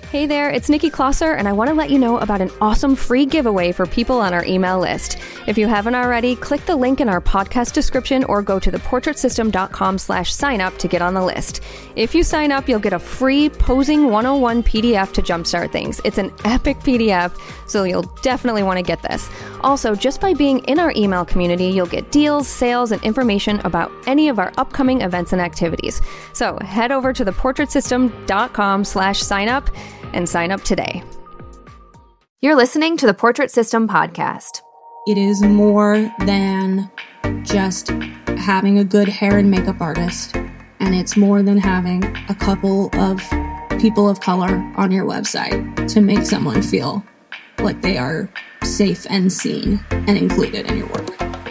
Hey there, it's Nikki Klosser, and I want to let you know about an awesome free giveaway for people on our email list. If you haven't already, click the link in our podcast description or go to theportraitsystem.com/sign-up to get on the list. If you sign up, you'll get a free Posing 101 PDF to jumpstart things. It's an epic PDF, so you'll definitely want to get this. Also, just by being in our email community, you'll get deals, sales, and information about any of our upcoming events and activities. So head over to theportraitsystem.com/sign-up and sign up today. You're listening to the Portrait System podcast. It is more than just having a good hair and makeup artist. And it's more than having a couple of people of color on your website to make someone feel like they are safe and seen and included in your work.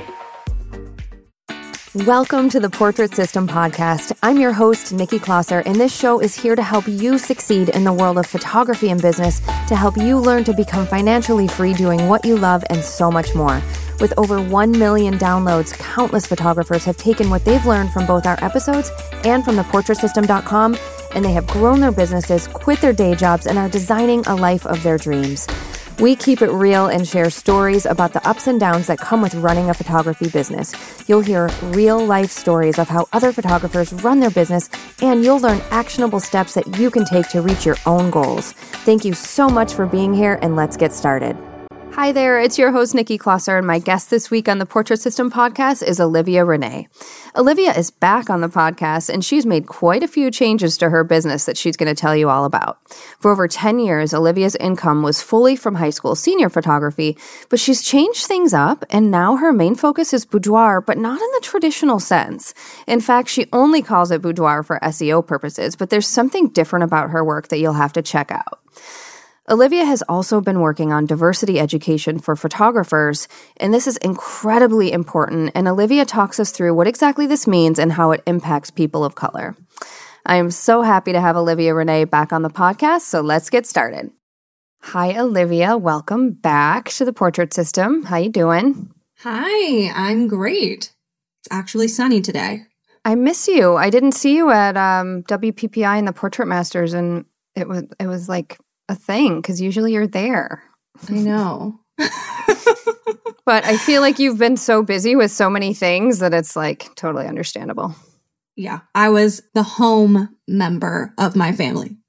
Welcome to the Portrait System podcast. I'm your host, Nikki Klosser, and this show is here to help you succeed in the world of photography and business, to help you learn to become financially free doing what you love and so much more. With over 1 million downloads, countless photographers have taken what they've learned from both our episodes and from theportraitsystem.com, and they have grown their businesses, quit their day jobs, and are designing a life of their dreams. We keep it real and share stories about the ups and downs that come with running a photography business. You'll hear real-life stories of how other photographers run their business, and you'll learn actionable steps that you can take to reach your own goals. Thank you so much for being here, and let's get started. Hi there, it's your host, Nikki Klosser, and my guest this week on the Portrait System podcast is Olivia Renee. Olivia is back on the podcast, and she's made quite a few changes to her business that she's going to tell you all about. For over 10 years, Olivia's income was fully from high school senior photography, but she's changed things up, and now her main focus is boudoir, but not in the traditional sense. In fact, she only calls it boudoir for SEO purposes, but there's something different about her work that you'll have to check out. Olivia has also been working on diversity education for photographers, and this is incredibly important, and Olivia talks us through what exactly this means and how it impacts people of color. I am so happy to have Olivia Renee back on the podcast, so let's get started. Hi, Olivia. Welcome back to the Portrait System. How you doing? Hi, I'm great. It's actually sunny today. I miss you. I didn't see you at WPPI and the Portrait Masters, and it was like a thing, because usually you're there. I know. But I feel like you've been so busy with so many things that it's like totally understandable. Yeah, I was the home member of my family.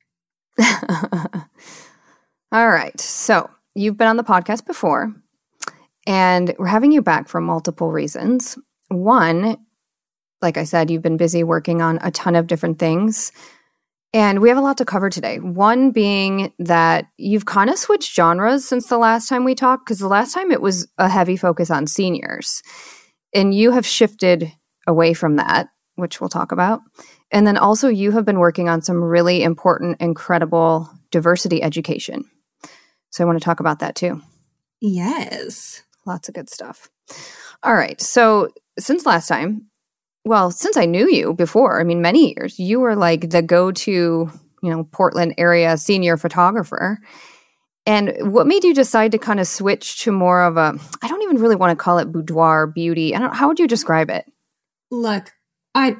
All right. So you've been on the podcast before, and we're having you back for multiple reasons. One, like I said, you've been busy working on a ton of different things. And we have a lot to cover today. One being that you've kind of switched genres since the last time we talked, because the last time it was a heavy focus on seniors. And you have shifted away from that, which we'll talk about. And then also you have been working on some really important, incredible diversity education. So I want to talk about that too. Yes. Lots of good stuff. All right. So since last time, well, since I knew you before, many years, you were like the go-to, Portland area senior photographer. And what made you decide to kind of switch to more of a, I don't even really want to call it boudoir beauty. How would you describe it? Look, I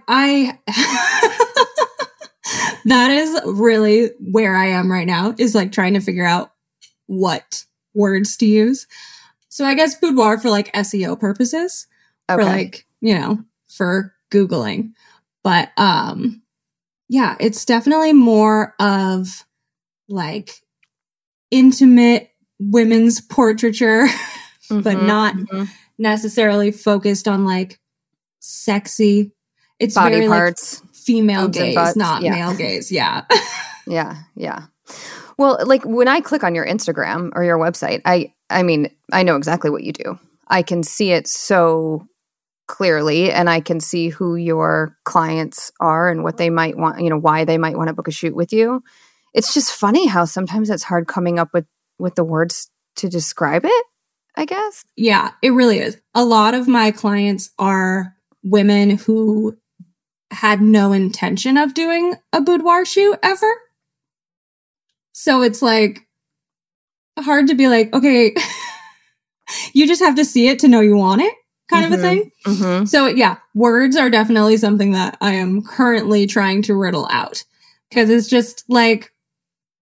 that is really where I am right now, is like trying to figure out what words to use. So I guess boudoir for like SEO purposes, for like, for Googling. But yeah, it's definitely more of like intimate women's portraiture, but not necessarily focused on like sexy. It's body very parts, like female gaze, not male gaze. Yeah. Yeah. Well, like when I click on your Instagram or your website, I know exactly what you do. I can see it so clearly, and I can see who your clients are and what they might want, why they might want to book a shoot with you. It's just funny how sometimes it's hard coming up with the words to describe it, I guess. Yeah, it really is. A lot of my clients are women who had no intention of doing a boudoir shoot ever. So it's like hard to be like, okay, you just have to see it to know you want it, kind of a thing. Mm-hmm. So yeah, words are definitely something that I am currently trying to riddle out, because it's just like,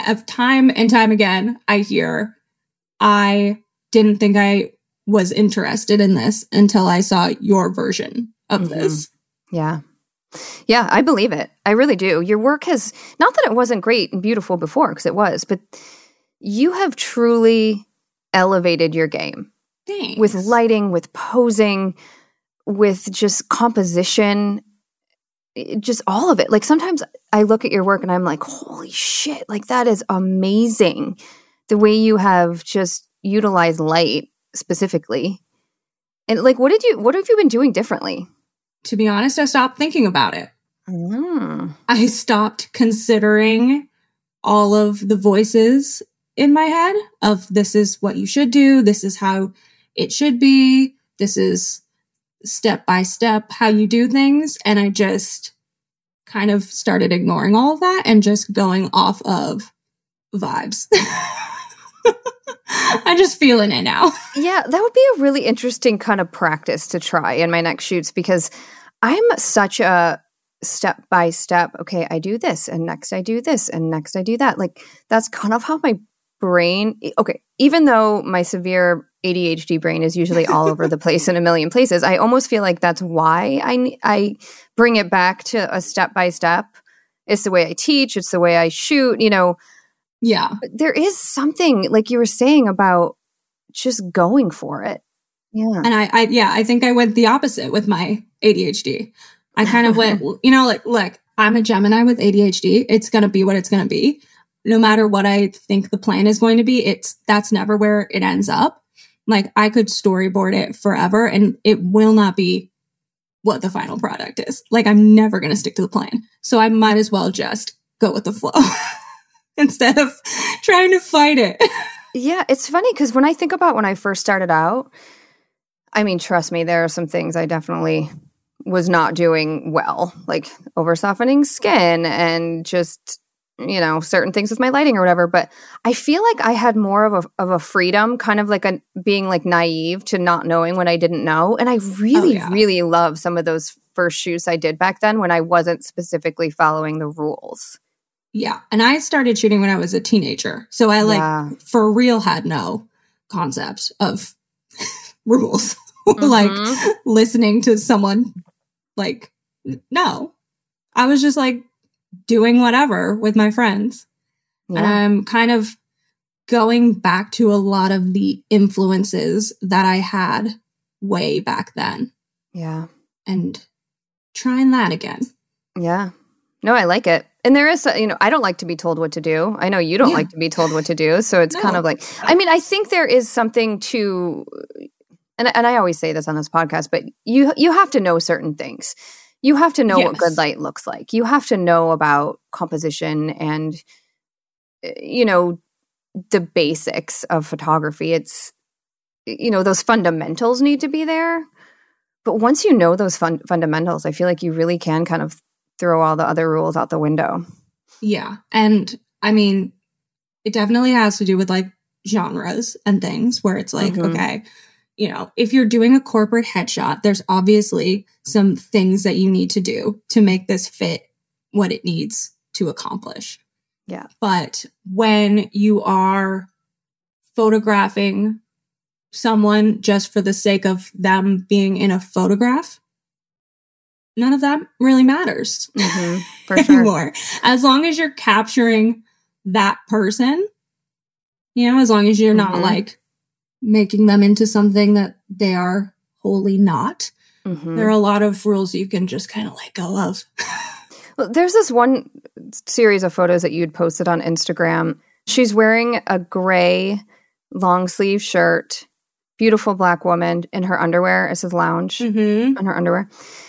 of time and time again, I hear, I didn't think I was interested in this until I saw your version of this. Yeah. Yeah, I believe it. I really do. Your work has, not that it wasn't great and beautiful before, because it was, but you have truly elevated your game. Thanks. With lighting, with posing, with just composition, just all of it. Like sometimes I look at your work and I'm like, holy shit, like that is amazing. The way you have just utilized light specifically. And like, what have you been doing differently? To be honest, I stopped thinking about it. I stopped considering all of the voices in my head of this is what you should do. This is how it should be. This is step by step how you do things. And I just kind of started ignoring all of that and just going off of vibes. I'm just feeling it now. Yeah, that would be a really interesting kind of practice to try in my next shoots, because I'm such a step by step, okay, I do this and next I do this and next I do that. Like that's kind of how my brain, okay, even though my severe ADHD brain is usually all over the place in a million places, I almost feel like that's why I bring it back to a step by step. It's the way I teach, it's the way I shoot, you know. Yeah. But there is something, like you were saying, about just going for it. Yeah. And I think I went the opposite with my ADHD. I kind of went, you know, like, look, I'm a Gemini with ADHD. It's going to be what it's going to be. No matter what I think the plan is going to be, that's never where it ends up. Like I could storyboard it forever and it will not be what the final product is. Like I'm never going to stick to the plan. So I might as well just go with the flow instead of trying to fight it. Yeah, it's funny because when I think about when I first started out, I mean, trust me, there are some things I definitely was not doing well, like over softening skin and just, you know, certain things with my lighting or whatever. But I feel like I had more of a freedom, kind of like being like naive to not knowing what I didn't know. And I really, really love some of those first shoots I did back then when I wasn't specifically following the rules. Yeah. And I started shooting when I was a teenager. So I for real had no concept of rules. Like listening to someone, like, no. I was just like doing whatever with my friends. Yeah. And I'm kind of going back to a lot of the influences that I had way back then. Yeah. And trying that again. Yeah. No, I like it. And there is, you know, I don't like to be told what to do. I know you don't like to be told what to do. So it's kind of like, I mean, I think there is something to, and I always say this on this podcast, but you have to know certain things. You have to know what good light looks like. You have to know about composition and, you know, the basics of photography. It's, you know, those fundamentals need to be there. But once you know those fundamentals, I feel like you really can kind of throw all the other rules out the window. Yeah. And I mean, it definitely has to do with like genres and things where it's like, okay, you know, if you're doing a corporate headshot, there's obviously some things that you need to do to make this fit what it needs to accomplish. Yeah. But when you are photographing someone just for the sake of them being in a photograph, none of that really matters for sure. anymore. As long as you're capturing that person, you know, as long as you're not like making them into something that they are wholly not. There are a lot of rules you can just kind of let go of. Well, there's this one series of photos that you'd posted on Instagram. She's wearing a gray long sleeve shirt, beautiful black woman in her underwear. It says lounge on her underwear.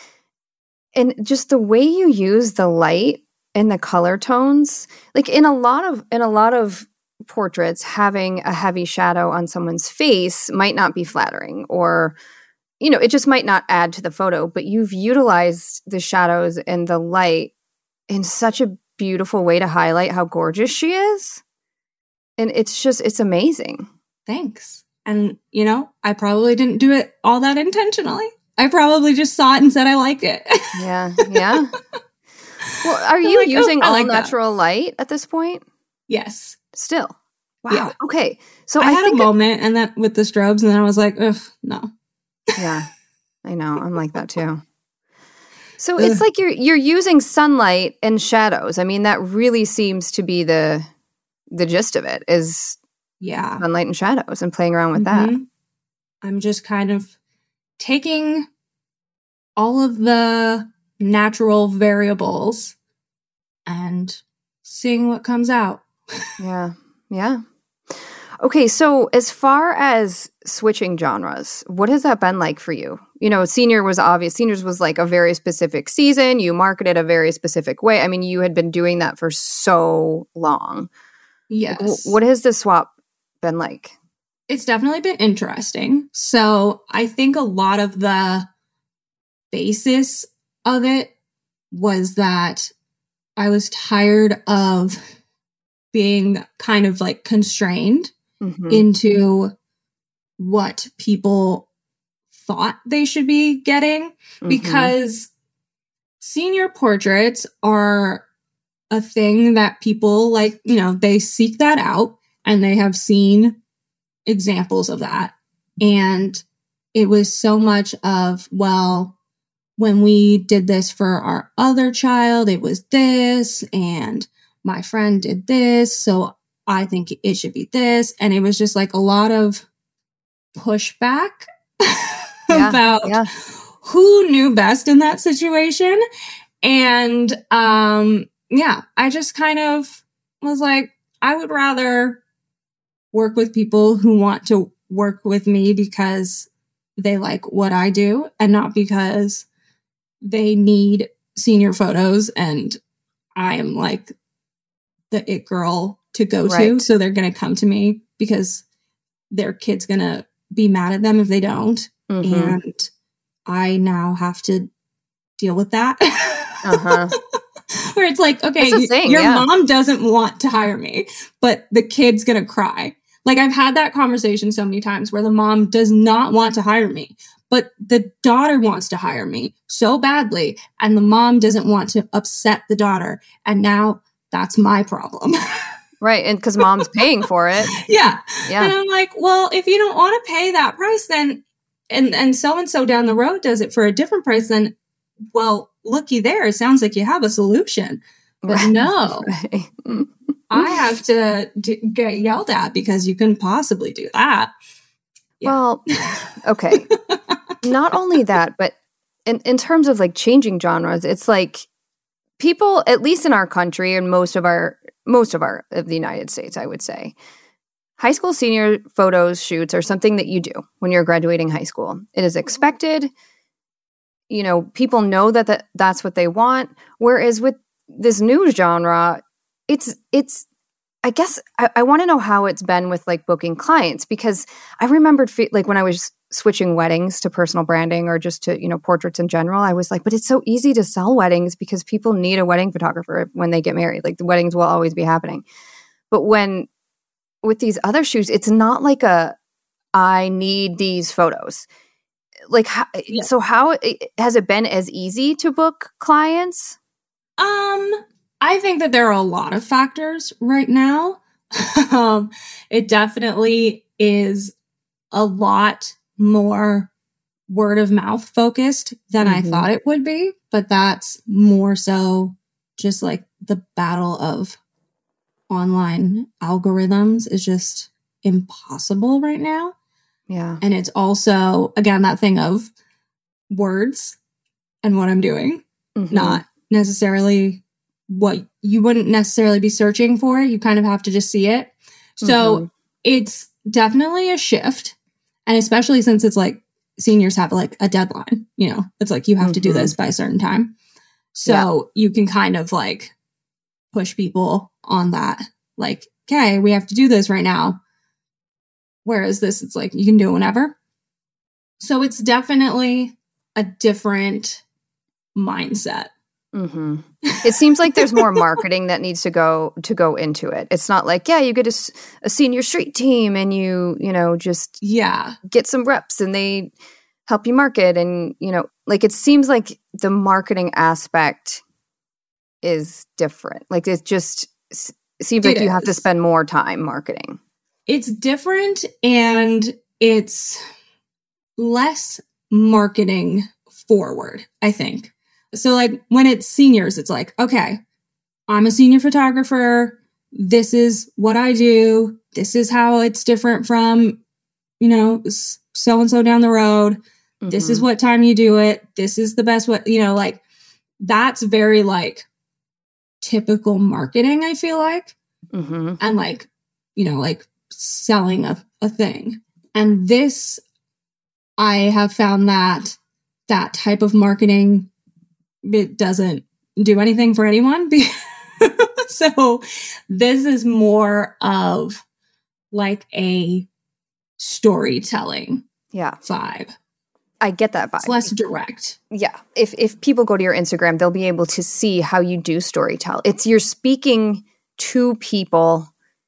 And just the way you use the light and the color tones, like in a lot of portraits, having a heavy shadow on someone's face might not be flattering, or, you know, it just might not add to the photo, but you've utilized the shadows and the light in such a beautiful way to highlight how gorgeous she is. And it's amazing. Thanks. And, you know, I probably didn't do it all that intentionally. I probably just saw it and said I liked it. Yeah. Well, are you using all natural light at this point? Yes. Still. Wow. Yeah. Okay. So I had a moment and that with the strobes, and then I was like, ugh, no. Yeah. I know. I'm like that too. So it's like you're using sunlight and shadows. I mean, that really seems to be the gist of it is sunlight and shadows and playing around with that. I'm just kind of taking all of the natural variables and seeing what comes out. Yeah. Yeah. Okay, so as far as switching genres, what has that been like for you? You know, Seniors was like a very specific season. You marketed a very specific way. I mean, you had been doing that for so long. Yes. Like, what has the swap been like? It's definitely been interesting. So I think a lot of the basis of it was that I was tired of being kind of like constrained into what people thought they should be getting, because senior portraits are a thing that people like, you know, they seek that out and they have seen examples of that. And it was so much of, well, when we did this for our other child, it was this, and my friend did this, so I think it should be this. And it was just like a lot of pushback about who knew best in that situation. And I just kind of was like, I would rather work with people who want to work with me because they like what I do and not because they need senior photos and I am like the it girl to go to. So they're going to come to me because their kid's going to be mad at them if they don't. And I now have to deal with that. Where it's like, okay, your mom doesn't want to hire me, but the kid's going to cry. Like, I've had that conversation so many times where the mom does not want to hire me, but the daughter wants to hire me so badly, and the mom doesn't want to upset the daughter. And now that's my problem. Right. And because mom's paying for it. Yeah. And I'm like, well, if you don't want to pay that price, then, and so-and-so down the road does it for a different price, then, well, looky there. It sounds like you have a solution. But no. I have to get yelled at because you couldn't possibly do that. Yeah. Well, okay. Not only that, but in terms of like changing genres, it's like people, at least in our country and most of the United States, I would say, high school senior photos shoots are something that you do when you're graduating high school. It is expected. You know, people know that that's what they want. Whereas with this new genre, it's I guess I want to know how it's been with like booking clients, because I remembered like when I was switching weddings to personal branding or just to, you know, portraits in general, I was like, but it's so easy to sell weddings because people need a wedding photographer when they get married. Like, the weddings will always be happening. But with these other shoots, it's not like I need these photos. Like, so how has it been as easy to book clients? I think that there are a lot of factors right now. It definitely is a lot more word of mouth focused than I thought it would be, but that's more so just like the battle of online algorithms is just impossible right now. Yeah. And it's also, again, that thing of words and what I'm doing, not necessarily what you wouldn't necessarily be searching for. You kind of have to just see it. So it's definitely a shift. And especially since it's like seniors have like a deadline, you know, it's like you have to do this by a certain time. So you can kind of like push people on that. Like, okay, we have to do this right now. Whereas this, it's like, you can do it whenever. So it's definitely a different mindset. It seems like there's more marketing that needs to go into it. It's not like, you get a senior street team and you know, just get some reps and they help you market. And, you know, like, it seems like the marketing aspect is different. Like, it just seems like you have to spend more time marketing. It's different, and it's less marketing forward, I think. So like when it's seniors, it's like, okay, I'm a senior photographer. This is what I do. This is how it's different from, you know, so-and-so down the road. Mm-hmm. This is what time you do it. This is the best way, you know, like that's very like typical marketing, I feel like. Mm-hmm. And like, you know, like selling a thing. And this, I have found that type of marketing, it doesn't do anything for anyone. So this is more of like a storytelling vibe. I get that vibe. It's less direct. Yeah. If people go to your Instagram, they'll be able to see how you do storytell. It's you're speaking to people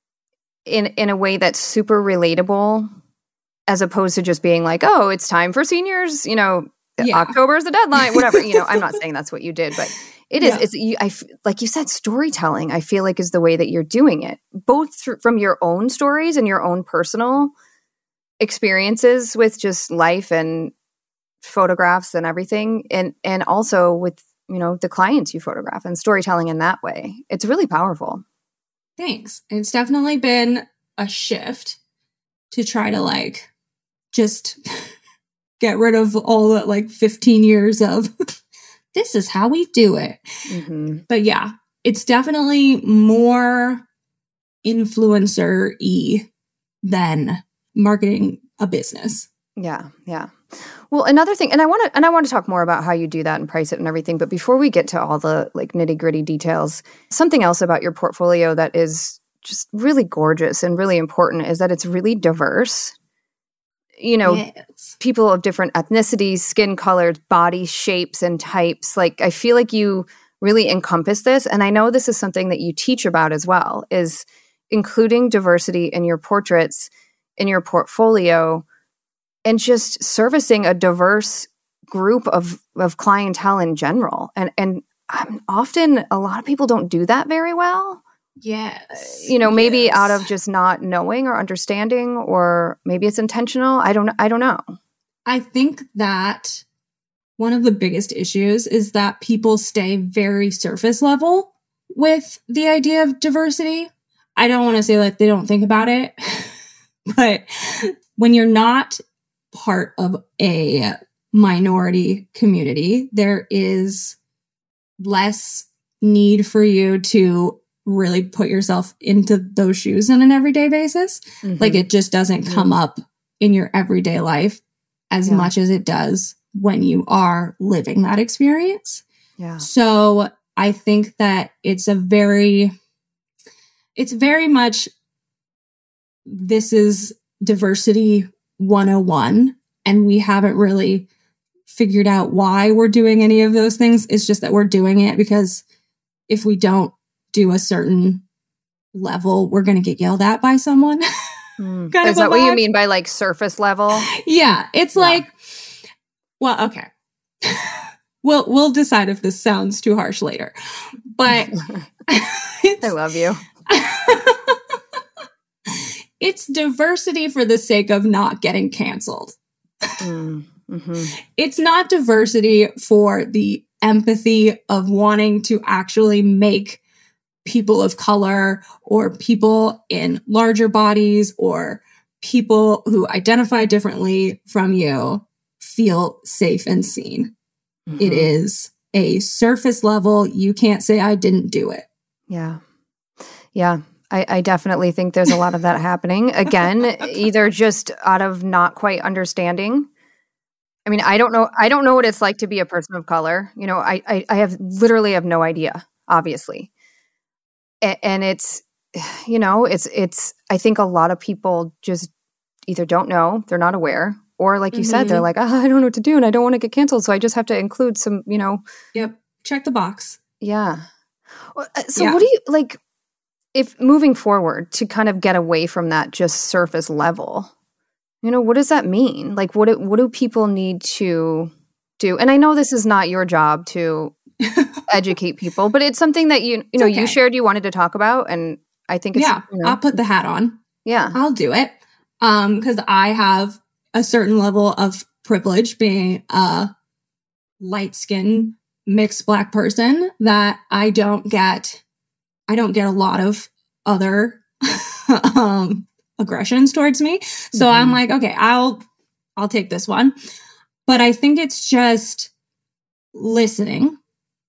in a way that's super relatable, as opposed to just being like, oh, it's time for seniors, you know, October is the deadline, whatever. You know, I'm not saying that's what you did, but it is. It's like you said, storytelling, I feel like is the way that you're doing it, both from your own stories and your own personal experiences with just life and photographs and everything. And also with, you know, the clients you photograph and storytelling in that way. It's really powerful. Thanks. It's definitely been a shift to try to like just get rid of all that like 15 years of this is how we do it. Mm-hmm. But yeah, it's definitely more influencer-y than marketing a business. Yeah, yeah. Well, another thing, and I want to talk more about how you do that and price it and everything. But before we get to all the like nitty-gritty details, something else about your portfolio that is just really gorgeous and really important is that it's really diverse. You know, people of different ethnicities, skin colors, body shapes, and types. Like, I feel like you really encompass this. And I know this is something that you teach about as well, is including diversity in your portraits, in your portfolio, and just servicing a diverse group of clientele in general. And often a lot of people don't do that very well. Yes. You know, maybe out of just not knowing or understanding, or maybe it's intentional. I don't know. I think that one of the biggest issues is that people stay very surface level with the idea of diversity. I don't want to say like they don't think about it, but when you're not part of a minority community, there is less need for you to really put yourself into those shoes on an everyday basis. Mm-hmm. Like it just doesn't come up in your everyday life as much as it does when you are living that experience. Yeah. So I think that it's very much, this is diversity 101. And we haven't really figured out why we're doing any of those things. It's just that we're doing it because if we don't do a certain level, we're going to get yelled at by someone. Is that what you mean by like surface level? Yeah. It's like, well, okay. We'll decide if this sounds too harsh later, but I love you. It's diversity for the sake of not getting canceled. Mm-hmm. It's not diversity for the empathy of wanting to actually make people of color or people in larger bodies or people who identify differently from you feel safe and seen. Mm-hmm. It is a surface level. You can't say I didn't do it. Yeah. Yeah. I definitely think there's a lot of that happening. Again, either just out of not quite understanding. I mean, I don't know what it's like to be a person of color. You know, I literally have no idea, obviously. And it's, you know, it's, I think a lot of people just either don't know, they're not aware, or like you said, they're like, I don't know what to do and I don't want to get canceled. So I just have to include some, you know. Yep. Check the box. Yeah. So what do you, like, if moving forward to kind of get away from that just surface level, you know, what does that mean? Like, what do people need to do? And I know this is not your job to educate people, but it's something that you know, you shared you wanted to talk about, and I think it's, I'll put the hat on. Yeah. I'll do it. Because I have a certain level of privilege being a light-skinned mixed Black person that I don't get a lot of other aggressions towards me. So I'm like, okay, I'll take this one. But I think it's just listening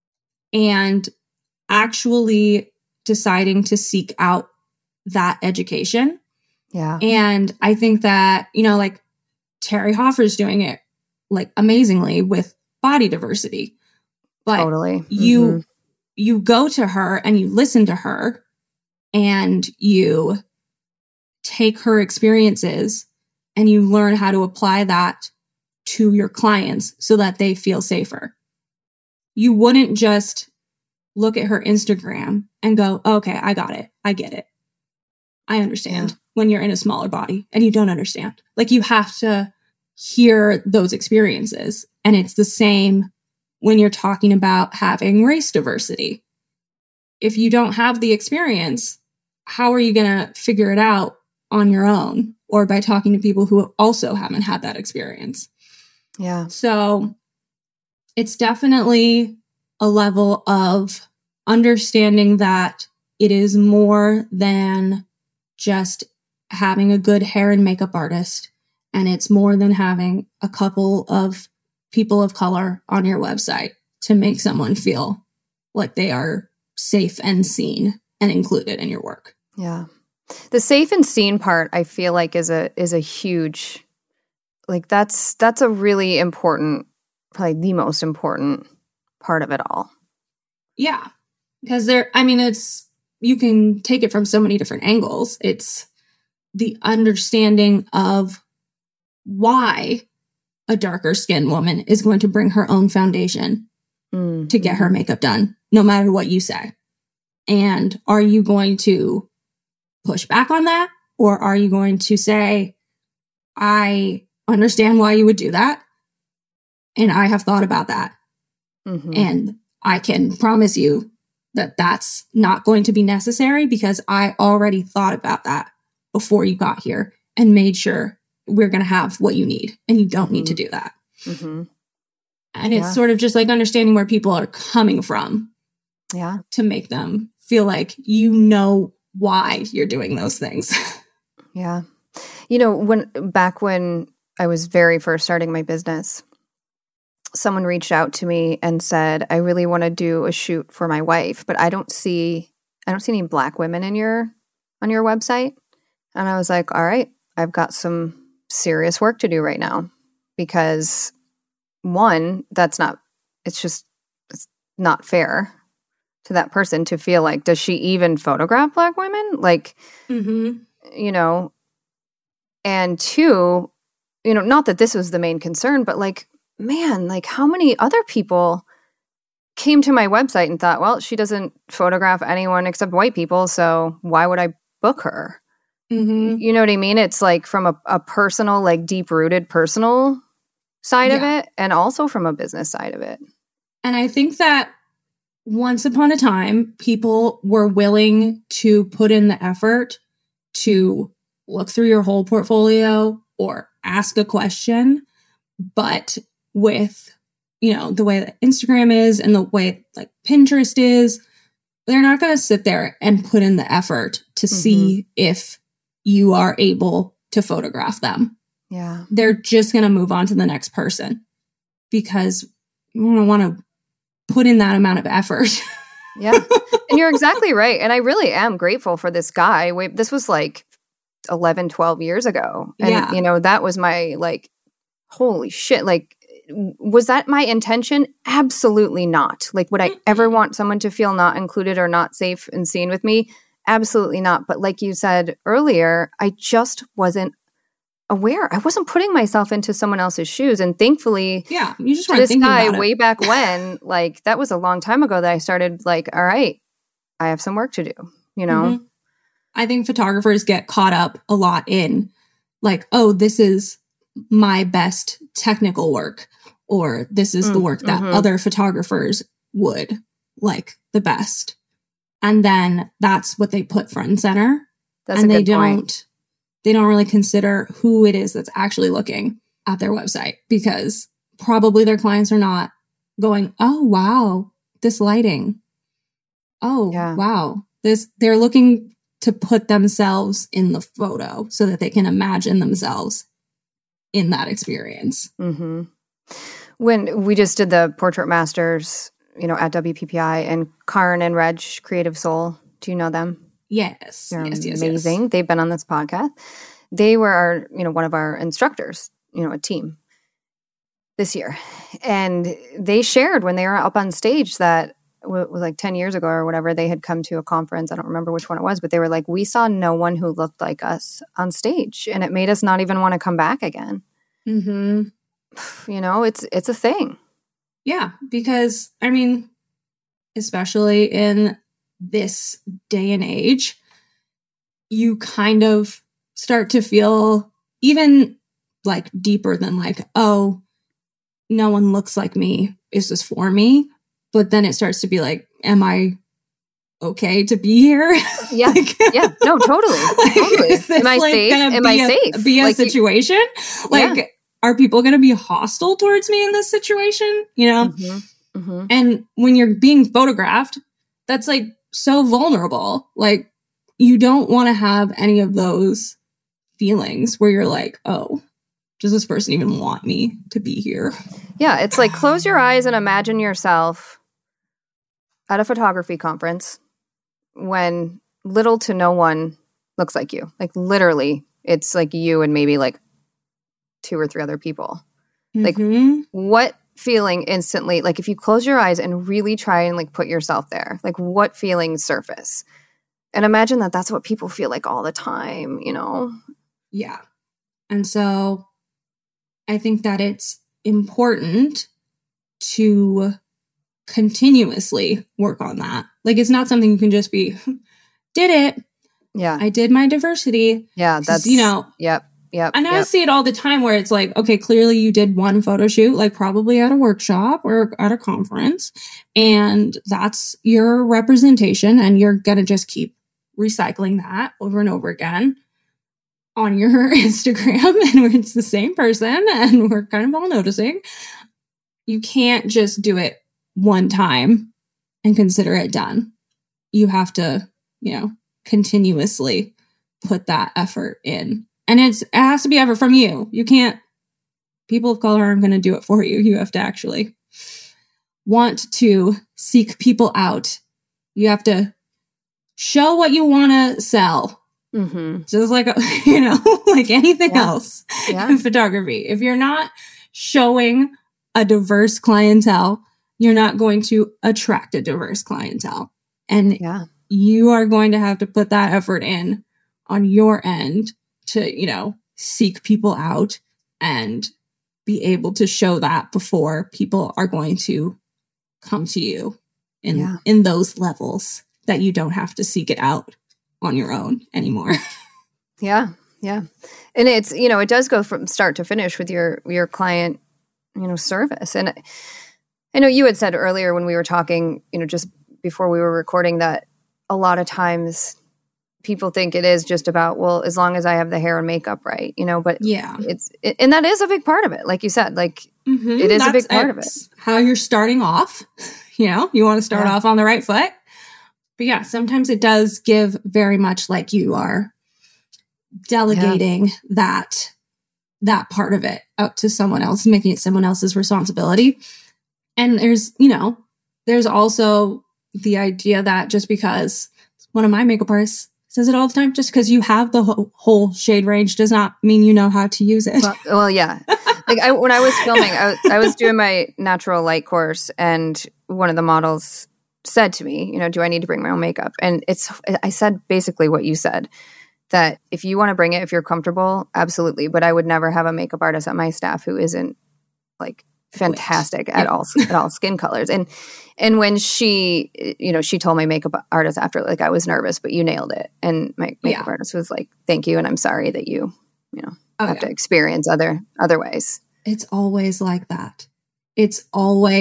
and actually deciding to seek out that education. Yeah. And I think that, like Terry Hoffer's doing it like amazingly with body diversity. But totally. You go to her and you listen to her and you take her experiences and you learn how to apply that to your clients so that they feel safer. You wouldn't just look at her Instagram and go, okay, I got it. I get it. I understand when you're in a smaller body and you don't understand. Like you have to hear those experiences. And it's the same when you're talking about having race diversity. If you don't have the experience, how are you going to figure it out on your own or by talking to people who also haven't had that experience? Yeah. So it's definitely a level of understanding that it is more than just having a good hair and makeup artist. And it's more than having a couple of people of color on your website to make someone feel like they are safe and seen and included in your work. Yeah. The safe and seen part, I feel like is a huge, like that's a really important, probably the most important part of it all. Yeah. Because you can take it from so many different angles. It's the understanding of why a darker skinned woman is going to bring her own foundation to get her makeup done, no matter what you say. And are you going to push back on that? Or are you going to say, I understand why you would do that. And I have thought about that. And I can promise you that that's not going to be necessary because I already thought about that before you got here and made sure we're going to have what you need and you don't need to do that. And it's sort of just like understanding where people are coming from to make them feel like you know why you're doing those things. Yeah. Back when I was very first starting my business, someone reached out to me and said, I really want to do a shoot for my wife, but I don't see any Black women on your website. And I was like, all right, I've got some serious work to do right now because one, it's not fair to that person to feel like, does she even photograph Black women? Like, and two, not that this was the main concern, but like, man, like how many other people came to my website and thought, well, she doesn't photograph anyone except white people, so why would I book her? You know what I mean? It's like from a personal, like deep-rooted personal side of it and also from a business side of it. And I think that once upon a time, people were willing to put in the effort to look through your whole portfolio or ask a question. But with, the way that Instagram is and the way like Pinterest is, they're not going to sit there and put in the effort to see if you are able to photograph them. Yeah. They're just going to move on to the next person because you don't want to put in that amount of effort. Yeah. And you're exactly right. And I really am grateful for this guy. This was like 11, 12 years ago. And, that was my like, holy shit. Like, was that my intention? Absolutely not. Like, would I ever want someone to feel not included or not safe and seen with me? Absolutely not. But like you said earlier, I just wasn't aware. I wasn't putting myself into someone else's shoes. And thankfully, you just weren't thinking about it. This guy way back when, like, that was a long time ago that I started like, all right, I have some work to do, I think photographers get caught up a lot in like, oh, this is my best technical work, or this is the work that other photographers would like the best. And then that's what they put front and center. That's a good point. They don't really consider who it is that's actually looking at their website, because probably their clients are not going, oh, wow, this lighting. Oh, wow. They're looking to put themselves in the photo so that they can imagine themselves in that experience. Mm-hmm. When we just did the Portrait Masters, at WPPI, and Karn and Reg Creative Soul, do you know them? Yes. They're yes, amazing. Yes. They've been on this podcast. They were one of our instructors, a team this year. And they shared when they were up on stage that it was like 10 years ago or whatever, they had come to a conference. I don't remember which one it was, but they were like, we saw no one who looked like us on stage, and it made us not even want to come back again. Mm-hmm. It's a thing. Yeah, because, especially in this day and age, you kind of start to feel even like deeper than like, oh, no one looks like me. Is this for me? But then it starts to be like, am I okay to be here? Yeah. Yeah. No, totally. Totally. Am I safe? Am I safe? Be a situation? Are people going to be hostile towards me in this situation? Mm-hmm. Mm-hmm. And when you're being photographed, that's like so vulnerable. Like, you don't want to have any of those feelings where you're like, oh, does this person even want me to be here? Yeah, it's like, close your eyes and imagine yourself at a photography conference when little to no one looks like you. Like, literally, it's like you and maybe like 2 or 3 other people. Mm-hmm. Like, what feeling instantly, like if you close your eyes and really try and like put yourself there, like what feelings surface? And imagine that that's what people feel like all the time, Yeah. And so I think that it's important to continuously work on that. Like, it's not something you can just be, did it. Yeah. I did my diversity. Yeah. That's, Yep. And I see it all the time where it's like, okay, clearly you did one photo shoot, like probably at a workshop or at a conference, and that's your representation, and you're going to just keep recycling that over and over again on your Instagram, and it's the same person, and we're kind of all noticing. You can't just do it one time and consider it done. You have to, continuously put that effort in. And it has to be effort from you. You can't, people of color aren't going to do it for you. You have to actually want to seek people out. You have to show what you want to sell. Mm-hmm. Just like, like anything else in photography. If you're not showing a diverse clientele, you're not going to attract a diverse clientele. And you are going to have to put that effort in on your end to, seek people out and be able to show that before people are going to come to you in those levels that you don't have to seek it out on your own anymore. Yeah. Yeah. And it's, it does go from start to finish with your client, service. And I know you had said earlier when we were talking, just before we were recording, that a lot of times people think it is just about, well, as long as I have the hair and makeup right, but and that is a big part of it. Like you said, like it is a big part of it. How you're starting off, you want to start off on the right foot. But sometimes it does give very much like you are delegating that part of it out to someone else, making it someone else's responsibility. And there's also the idea that just because one of my makeup artists says it all the time, just because you have the whole shade range does not mean you know how to use it. Well, yeah. Like when I was filming, I was doing my natural light course, and one of the models said to me, do I need to bring my own makeup? And I said basically what you said, that if you want to bring it, if you're comfortable, absolutely. But I would never have a makeup artist at my staff who isn't like fantastic at all skin colors. And when she, she told my makeup artist after, like, I was nervous, but you nailed it. And my makeup artist was like, thank you. And I'm sorry that you have to experience other ways. It's always like that. It's always,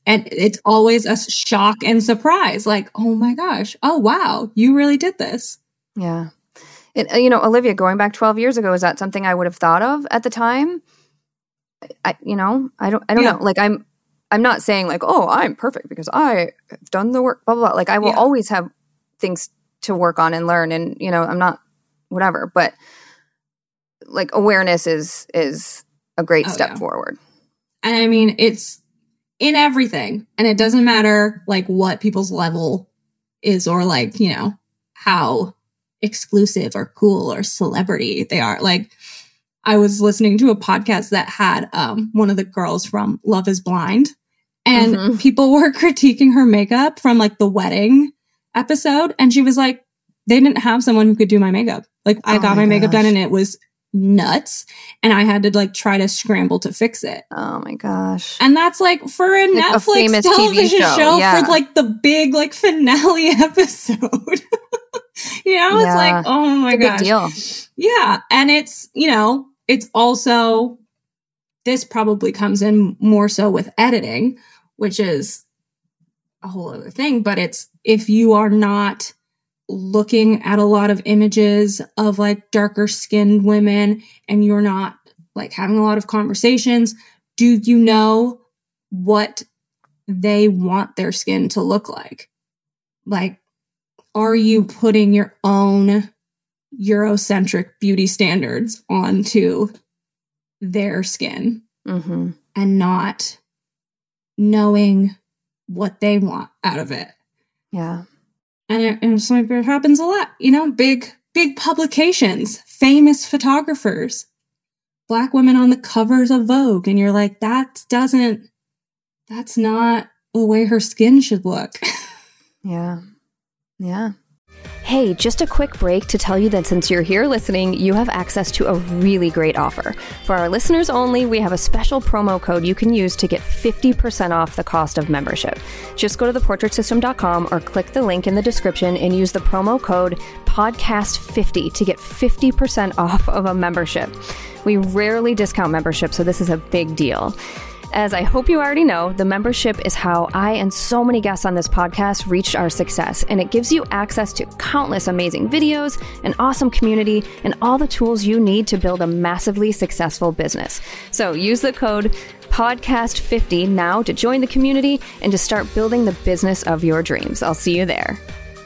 And it's always a shock and surprise. Like, oh my gosh. Oh, wow. You really did this. Yeah. Olivia, going back 12 years ago, is that something I would have thought of at the time? I don't know. Like, I'm not saying like, oh, I'm perfect because I have done the work, blah, blah, blah. Like, I will always have things to work on and learn. And, I'm not whatever, but like awareness is a great step forward. And I mean, it's in everything. And it doesn't matter like what people's level is or like, how exclusive or cool or celebrity they are. Like, I was listening to a podcast that had one of the girls from Love is Blind, and people were critiquing her makeup from like the wedding episode. And she was like, they didn't have someone who could do my makeup. Like, I got my makeup done and it was nuts. And I had to like try to scramble to fix it. Oh my gosh. And that's like for a Netflix television show for like the big like finale episode. It's like, oh my gosh. Big deal. Yeah. And it's, it's also, this probably comes in more so with editing, which is a whole other thing. But it's, if you are not looking at a lot of images of like darker skinned women and you're not like having a lot of conversations, do you know what they want their skin to look like? Like, are you putting your own Eurocentric beauty standards onto their skin and not knowing what they want out of it? Yeah. And it's like, it happens a lot, big publications, famous photographers, Black women on the covers of Vogue. And you're like, that's not the way her skin should look. Yeah. Yeah. Hey, just a quick break to tell you that since you're here listening, you have access to a really great offer. For our listeners only, we have a special promo code you can use to get 50% off the cost of membership. Just go to theportraitsystem.com or click the link in the description and use the promo code podcast50 to get 50% off of a membership. We rarely discount membership, so this is a big deal. As I hope you already know, the membership is how I and so many guests on this podcast reached our success, and it gives you access to countless amazing videos, an awesome community, and all the tools you need to build a massively successful business. So use the code podcast50 now to join the community and to start building the business of your dreams. I'll see you there.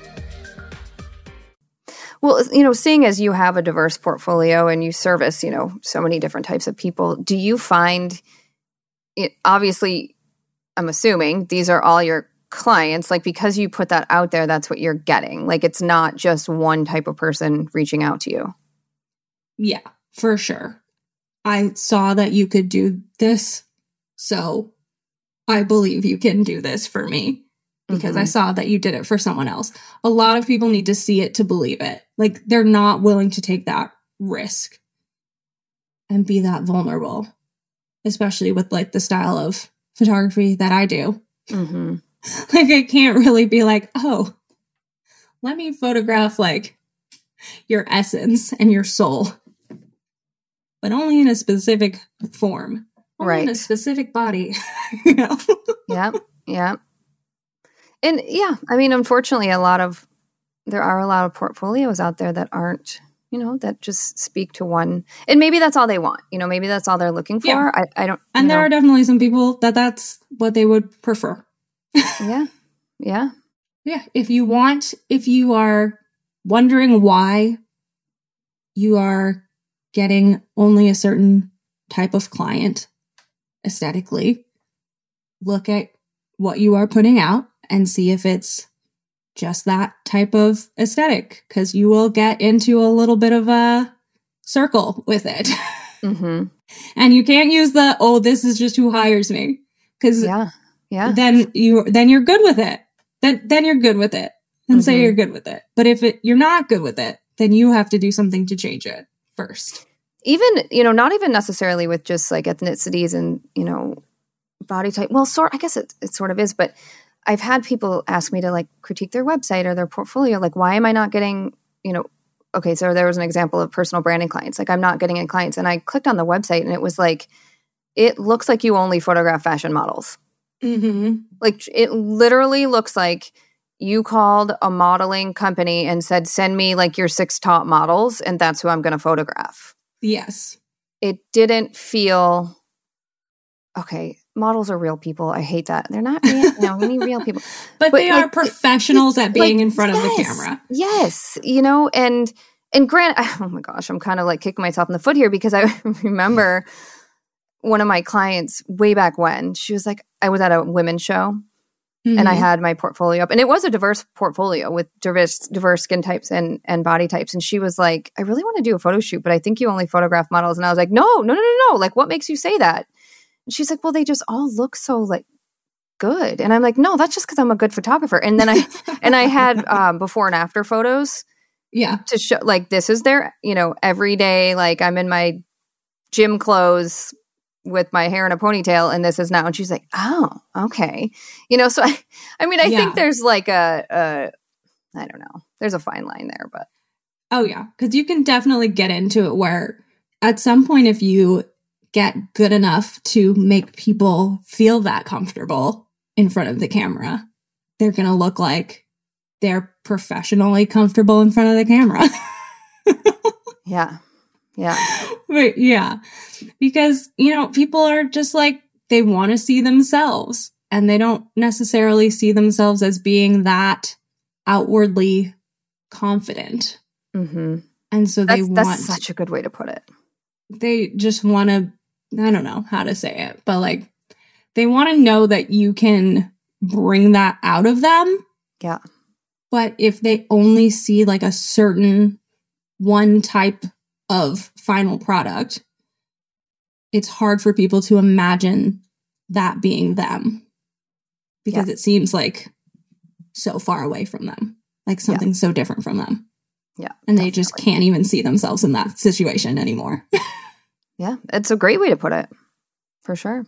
Well, seeing as you have a diverse portfolio and you service, so many different types of people, do you find obviously, I'm assuming these are all your clients, like because you put that out there, that's what you're getting. Like, it's not just one type of person reaching out to you. Yeah, for sure. I saw that you could do this, so I believe you can do this for me because I saw that you did it for someone else. A lot of people need to see it to believe it. Like, they're not willing to take that risk and be that vulnerable. Especially with like the style of photography that I do. Like, I can't really be like, oh, let me photograph like your essence and your soul, but only in a specific form, only in a specific body. Yeah. And yeah, I mean, unfortunately, there are a lot of portfolios out there that aren't, that just speak to one. And maybe that's all they want. Maybe that's all they're looking for. Yeah. I don't. And there are definitely some people that's what they would prefer. Yeah. Yeah. Yeah. If you are wondering why you are getting only a certain type of client aesthetically, look at what you are putting out and see if it's just that type of aesthetic, because you will get into a little bit of a circle with it. And you can't use this is just who hires me. Because then you're good with it. Then you're good with it. And say you're good with it. But if you're not good with it, then you have to do something to change it first. Even, not even necessarily with just like ethnicities and, body type. Well, I guess it sort of is, but I've had people ask me to like critique their website or their portfolio. Like, why am I not getting, okay, so there was an example of personal branding clients. Like, I'm not getting any clients. And I clicked on the website and it was like, it looks like you only photograph fashion models. Mm-hmm. Like, it literally looks like you called a modeling company and said, send me like your 6 top models, and that's who I'm going to photograph. Yes. It didn't feel, okay, models are real people. I hate that. They're not real. No, we need real people. But they are professionals at being in front of the camera. Yes. And Grant, oh my gosh, I'm kind of like kicking myself in the foot here because I remember one of my clients way back when, she was like, I was at a women's show. Mm-hmm. And I had my portfolio up, and it was a diverse portfolio with diverse skin types and body types. And she was like, I really want to do a photo shoot, but I think you only photograph models. And I was like, no. Like, what makes you say that? And she's like, well, they just all look so like good. And I'm like, no, that's just because I'm a good photographer. And then I had before and after photos. Yeah. To show, like, this is their, every day, like, I'm in my gym clothes with my hair in a ponytail, and this is now. And she's like, oh, okay. So I think there's like I don't know, there's a fine line there, but. Oh yeah. Cause you can definitely get into it where at some point, if you get good enough to make people feel that comfortable in front of the camera, they're going to look like they're professionally comfortable in front of the camera. Yeah. Yeah. But yeah. Because, people are just like, they want to see themselves, and they don't necessarily see themselves as being that outwardly confident. Mm-hmm. And so that's such a good way to put it. They just want to, I don't know how to say it, but like, they want to know that you can bring that out of them. Yeah. But if they only see like a certain one type of final product, it's hard for people to imagine that being them, because it seems like so far away from them, like something so different from them. Yeah. And they just can't even see themselves in that situation anymore. Yeah. It's a great way to put it, for sure.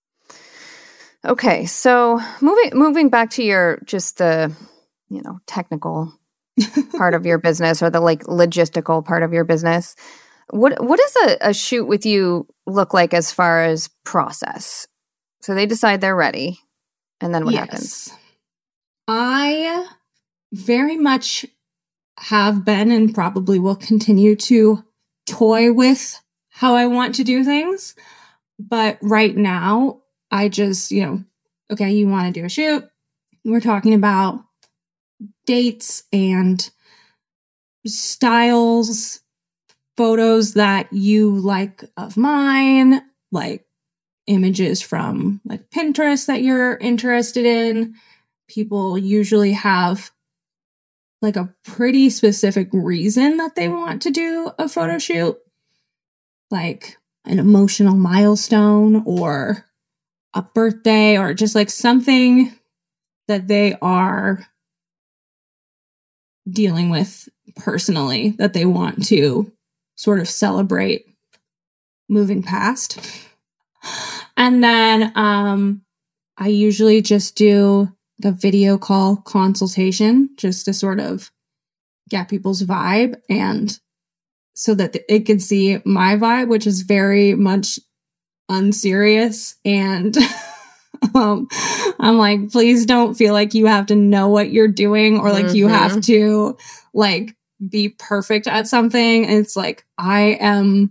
Okay. So moving back to your, just the, technical part of your business, or the like logistical part of your business. What does a shoot with you look like as far as process? So they decide they're ready, and then what happens? I very much have been, and probably will continue to, toy with how I want to do things. But right now, I just, okay, you want to do a shoot. We're talking about dates and styles, photos that you like of mine, like images from like Pinterest that you're interested in. People usually have like a pretty specific reason that they want to do a photo shoot, like an emotional milestone or a birthday, or just like something that they are dealing with personally that they want to sort of celebrate moving past. And then I usually just do a video call consultation just to sort of get people's vibe, and so that it can see my vibe, which is very much unserious. And I'm like, please don't feel like you have to know what you're doing, or like you have to like be perfect at something. And it's like, I am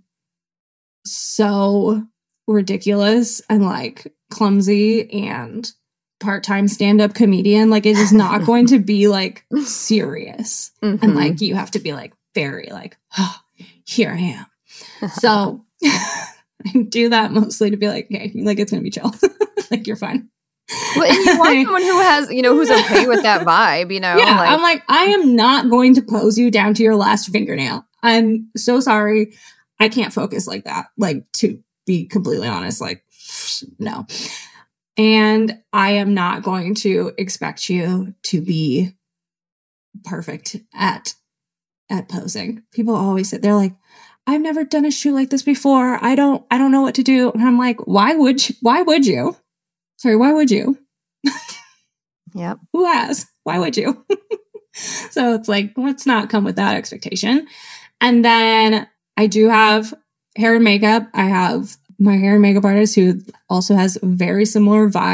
so ridiculous and like clumsy and part-time stand-up comedian. Like, it is not going to be like serious. And like, you have to be like very like, oh, here I am. So I do that mostly to be like, okay, like, it's gonna be chill. Like, you're fine. Well, and you want someone who has, who's okay with that vibe, Yeah, like, I'm like, I am not going to pose you down to your last fingernail. I'm so sorry. I can't focus like that. Like, to be completely honest, like, no. And I am not going to expect you to be perfect at posing. People always say, they're like, I've never done a shoot like this before. I don't know what to do. And I'm like, why would you? Sorry, why would you? Yep. Who has? Why would you? So it's like, let's not come with that expectation. And then I do have hair and makeup. I have my hair and makeup artist who also has a very similar vibe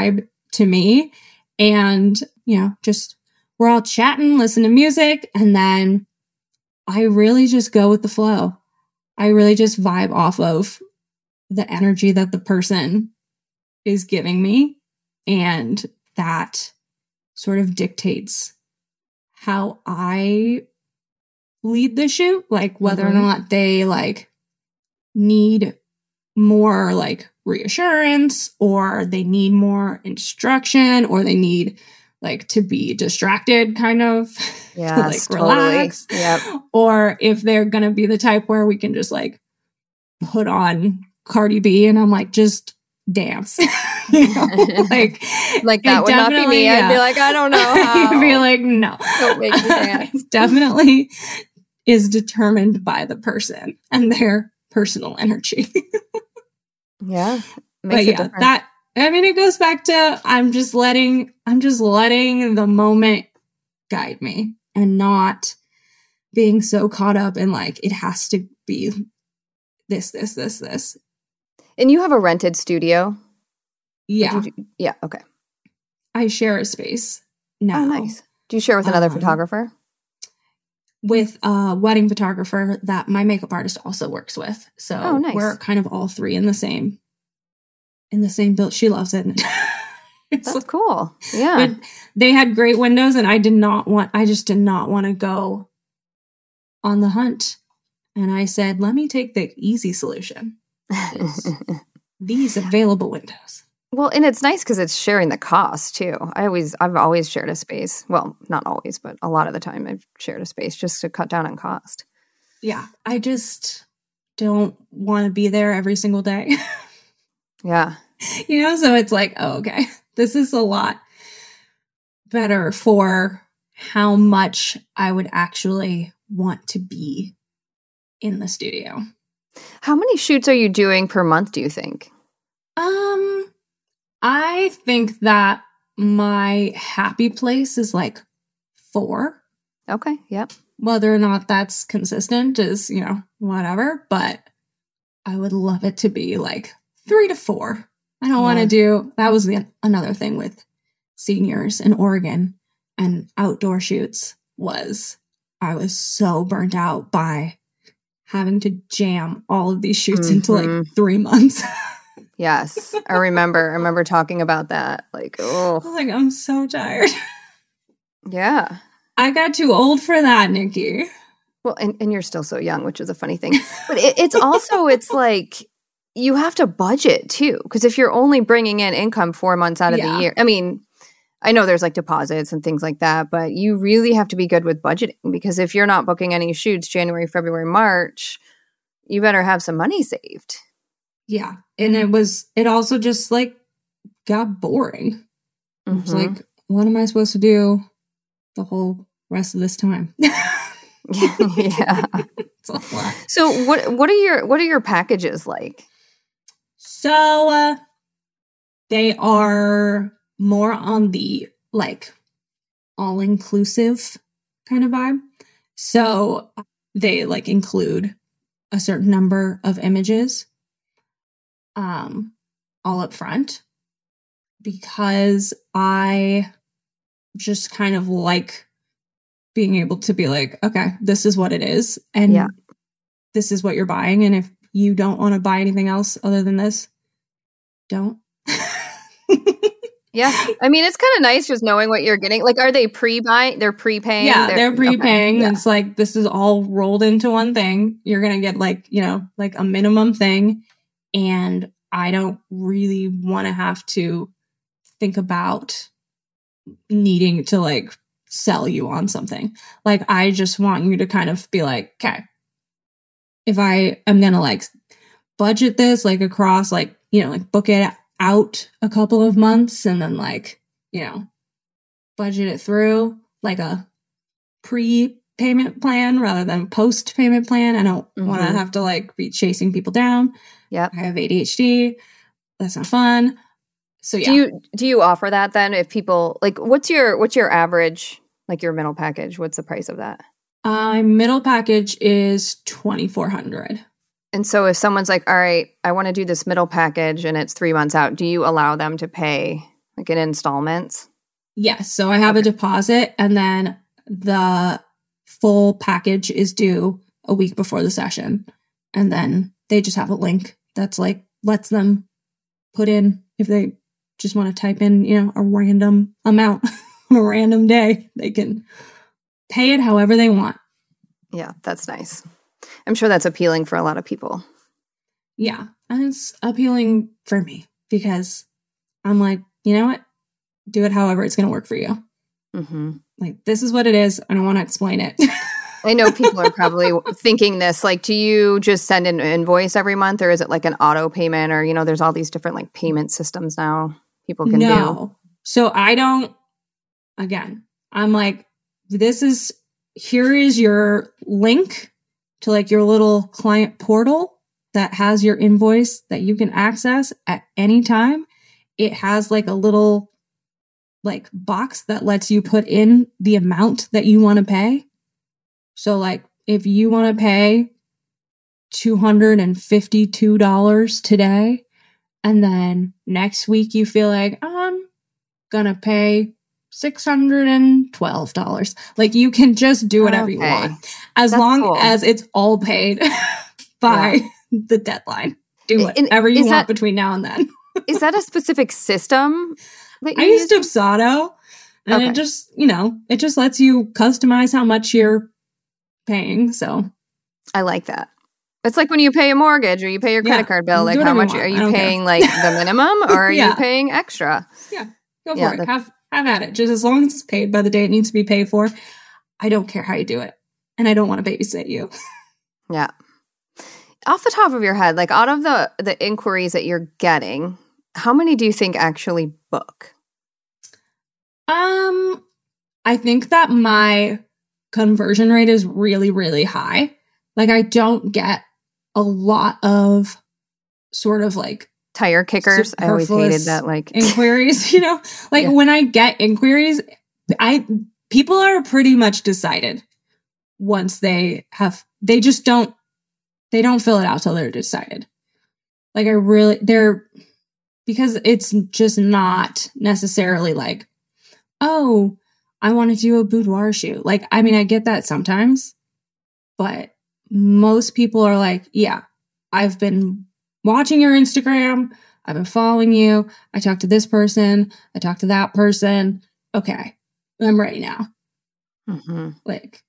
to me. And, just we're all chatting, listen to music, and then I really just go with the flow. I really just vibe off of the energy that the person is giving me. And that sort of dictates how I lead the shoot, like whether or not they like need more like reassurance, or they need more instruction, or they need like to be distracted kind of to like relax. Yep. Or if they're going to be the type where we can just like put on Cardi B and I'm like, just dance. Like that would not be me. I'd be like, I don't know how. You'd be like, no. Don't make me dance. Definitely is determined by the person and their personal energy. Yeah. But yeah, that, I mean, it goes back to I'm just letting the moment guide me and not being so caught up in like, it has to be this. And you have a rented studio? Yeah. Yeah. Okay. I share a space now. Oh, nice. Do you share with another photographer? With a wedding photographer that my makeup artist also works with. So nice. We're kind of all three in the same build. She loves it. That's cool. Yeah. But they had great windows and I just did not want to go on the hunt. And I said, let me take the easy solution. These available windows. Well, and it's nice because it's sharing the cost too. I've always shared a space. Well, not always, but a lot of the time I've shared a space just to cut down on cost. Yeah. I just don't want to be there every single day. Yeah. So it's like, oh, okay, this is a lot better for how much I would actually want to be in the studio. How many shoots are you doing per month, do you think? I think that my happy place is like 4. Okay, yep. Whether or not that's consistent is, whatever. But I would love it to be like 3 to 4. I don't want to do, that was another thing with seniors in Oregon and outdoor shoots was I was so burnt out by having to jam all of these shoots into like 3 months. Yes. I remember talking about that. Like, oh. Like, I'm so tired. Yeah. I got too old for that, Nikki. Well, and you're still so young, which is a funny thing. But it's like you have to budget too. Because if you're only bringing in income 4 months out of the year, I mean, I know there's like deposits and things like that, but you really have to be good with budgeting because if you're not booking any shoots January, February, March, you better have some money saved. Yeah. And it also just like got boring. It's like, what am I supposed to do the whole rest of this time? Yeah. It's a lot. So what are your packages like? So they are more on the like all-inclusive kind of vibe. So they like include a certain number of images all up front because I just kind of like being able to be like, okay, this is what it is. And this is what you're buying. And if you don't want to buy anything else other than this, don't. Yeah. I mean, it's kind of nice just knowing what you're getting. Like, are they pre-buy? They're prepaying? Yeah, they're prepaying. Okay. Yeah. It's like, this is all rolled into one thing. You're going to get like, like a minimum thing. And I don't really want to have to think about needing to like sell you on something. Like, I just want you to kind of be like, okay, if I am going to like budget this like across like, like book it out a couple of months and then like, budget it through like a pre-payment plan rather than post-payment plan. I don't want to have to like be chasing people down. Yeah. I have ADHD. That's not fun. So yeah. Do you offer that then if people like what's your average, like your middle package? What's the price of that? Middle package is $2,400. And so if someone's like, all right, I want to do this middle package and it's 3 months out, do you allow them to pay Like in installments? Yes. So I have a deposit, and then the full package is due a week before the session. And then they just have a link that's like lets them put in, if they just want to type in, a random amount on a random day, they can pay it however they want. Yeah, that's nice. I'm sure that's appealing for a lot of people. Yeah. And it's appealing for me because I'm like, you know what? Do it however it's going to work for you. Mm-hmm. Like, this is what it is. I don't want to explain it. I know people are probably thinking this, like, do you just send an invoice every month, or is it like an auto payment, or, there's all these different like payment systems now people can do. So I don't, again, I'm like, here is your link to like your little client portal that has your invoice that you can access at any time. It has like a little like box that lets you put in the amount that you want to pay. So like if you want to pay $252 today, and then next week you feel like, I'm going to pay $612. Like you can just do whatever you want. As long as it's all paid by the deadline. Do whatever you want between now and then. Is that a specific system? I used Dubsado, and it just, it just lets you customize how much you're paying. So I like that. It's like when you pay a mortgage or you pay your credit card bill, like how much are you paying, like the minimum, or are you paying extra? Yeah, go for it. Have at it. Just as long as it's paid by the day it needs to be paid for. I don't care how you do it, and I don't want to babysit you. Yeah. Off the top of your head, like out of the inquiries that you're getting, how many do you think actually book? I think that my conversion rate is really, really high. Like I don't get a lot of sort of like tire kickers. I always hated that, like inquiries, when I get inquiries, people are pretty much decided once they don't fill it out till they're decided. Like because it's just not necessarily like, oh, I want to do a boudoir shoot. Like, I mean, I get that sometimes, but most people are like, yeah, I've been watching your Instagram. I've been following you. I talked to this person. I talked to that person. Okay, I'm ready now. Mm-hmm. Like,